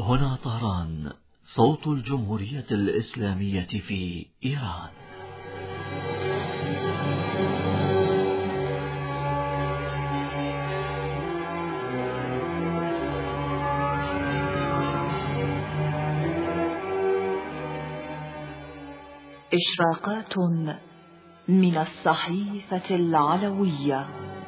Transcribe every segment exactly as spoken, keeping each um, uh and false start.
هنا طهران، صوت الجمهورية الإسلامية في إيران. إشراقات من الصحيفة العلوية.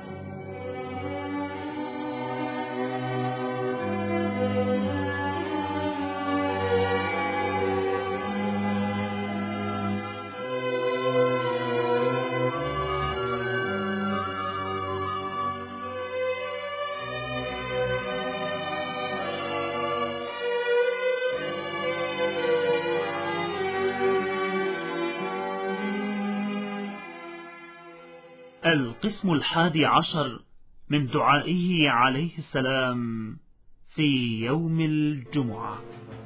القسم الحادي عشر من دعائه عليه السلام في يوم الجمعة.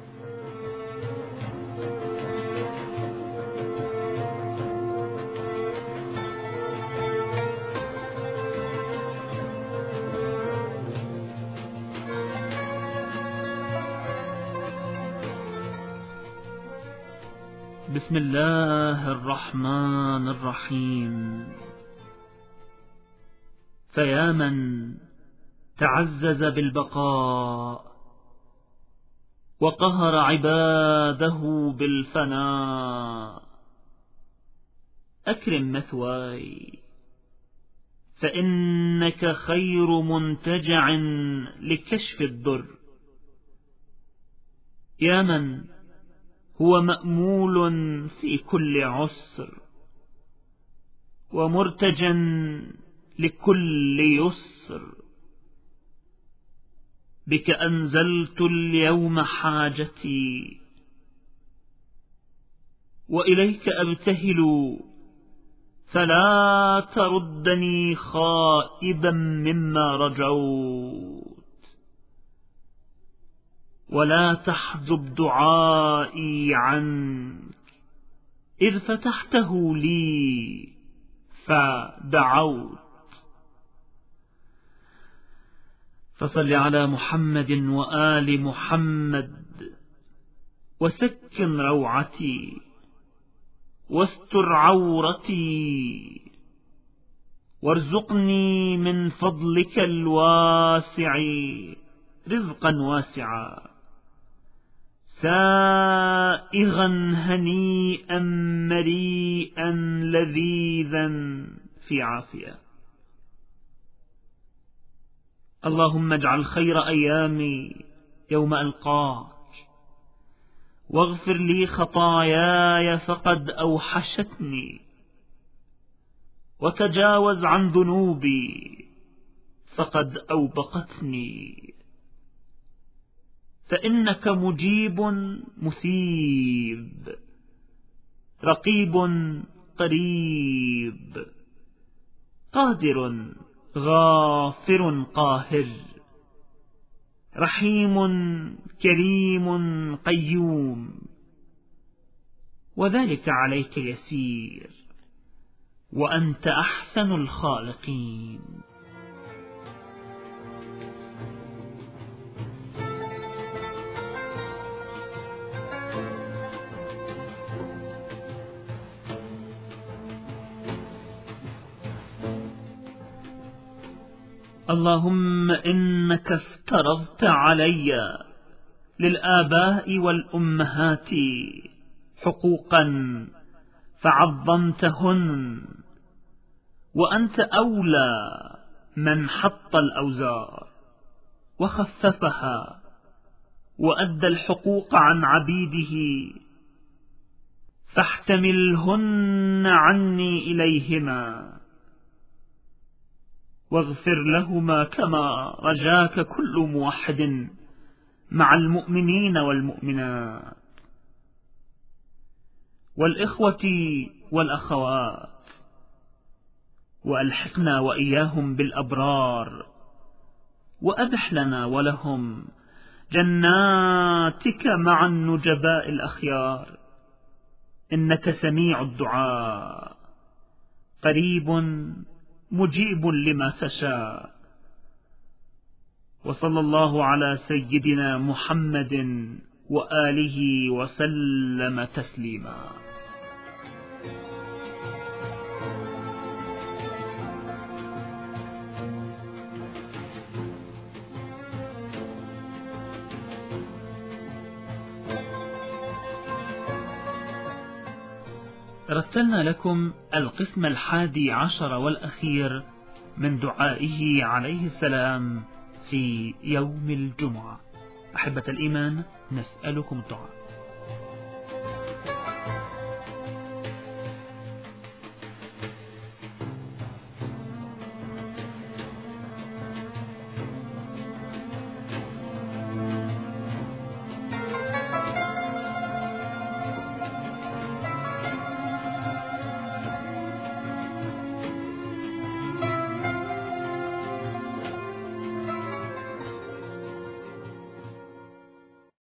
بسم الله الرحمن الرحيم. فيا من تعزز بالبقاء وقهر عباده بالفناء، أكرم مثواي فإنك خير منتجع لكشف الضر. يا من هو مأمول في كل عسر ومرتجا لكل يسر، بك أنزلت اليوم حاجتي وإليك أبتهل، فلا تردني خائبا مما رجوت، ولا تحجب دعائي عنك إذ فتحته لي فدعوت. فصل على محمد وآل محمد وسكن روعتي واستر عورتي، وارزقني من فضلك الواسع رزقا واسعا، سائغا هنيئا مريئا لذيذا في عافية. اللهم اجعل خير أيامي يوم ألقاك، واغفر لي خطاياي فقد أوحشتني، وتجاوز عن ذنوبي فقد أوبقتني، فإنك مجيب مثيب، رقيب قريب، قادر غافر قاهر، رحيم كريم قيوم، وذلك عليك يسير، وأنت أحسن الخالقين. اللهم إنك افترضت علي للآباء والأمهات حقوقا فعظمتهن، وأنت أولى من حط الأوزار وخففها وأدى الحقوق عن عبيده، فاحتملهن عني إليهما، واغفر لهما كما رجاك كل موحد مع المؤمنين والمؤمنات والإخوة والأخوات، وألحقنا وإياهم بالأبرار، وأبح لنا ولهم جناتك مع النجباء الأخيار، إنك سميع الدعاء قريب مجيب لما تشاء. وصلى الله على سيدنا محمد وآله وسلم تسليما. رتلنا لكم القسم الحادي عشر والأخير من دعائه عليه السلام في يوم الجمعة. أحبة الإيمان، نسألكم الدعاء.